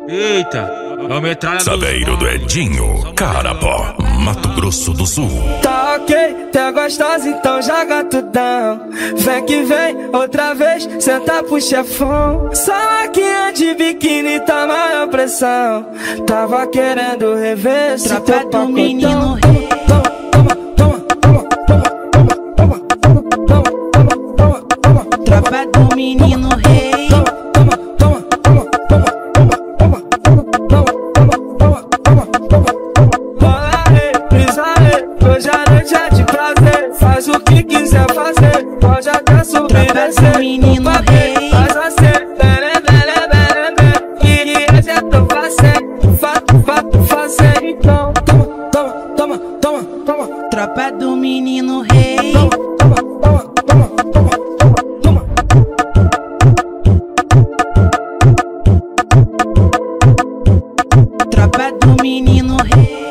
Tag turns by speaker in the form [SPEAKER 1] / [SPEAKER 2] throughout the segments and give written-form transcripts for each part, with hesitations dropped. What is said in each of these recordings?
[SPEAKER 1] Eita, é o metralha
[SPEAKER 2] Saveiro do Edinho, Carapó, Mato Grosso do Sul.
[SPEAKER 3] Tá ok, tá gostosa, então joga tudão. Vem que vem, outra vez, senta pro chefão. Salaquinha de biquíni, tá maior pressão. Tava querendo rever esse teu pacotão.
[SPEAKER 4] Menino Tropa do menino rei.
[SPEAKER 3] Hoje a noite é de prazer. Faz o que quiser fazer. Pode até subir e descer.
[SPEAKER 4] Menino rei.
[SPEAKER 3] Faz assim, e esse é tão fácil. Fazer. Então, toma.
[SPEAKER 4] Tropa do menino rei. Tropa do menino rei.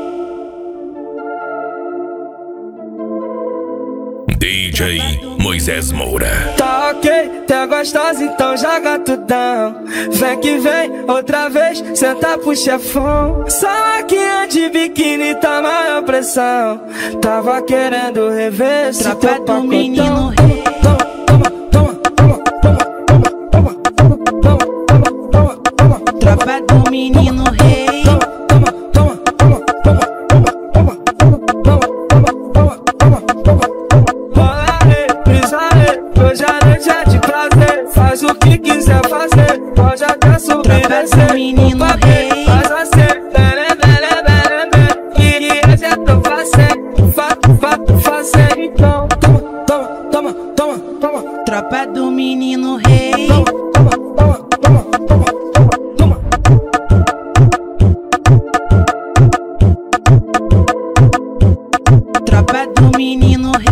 [SPEAKER 2] DJ Moisés Moura.
[SPEAKER 3] Tá ok, tá gostosa, então joga tudão. Vem que vem, outra vez, senta pro chefão. Salaquinha de biquíni, tá maior pressão. Tava querendo rever esse teu
[SPEAKER 4] Tropa do
[SPEAKER 3] pacotão.
[SPEAKER 4] menino rei. Tropa do menino rei.
[SPEAKER 3] Hoje a noite é de prazer. Faz o que quiser fazer. Pode até subir e descer.
[SPEAKER 4] Menino rei.
[SPEAKER 3] Faz assim, e esse é tão fácil. Fazer. Então, toma.
[SPEAKER 4] Tropa do menino rei. Tropa do menino rei.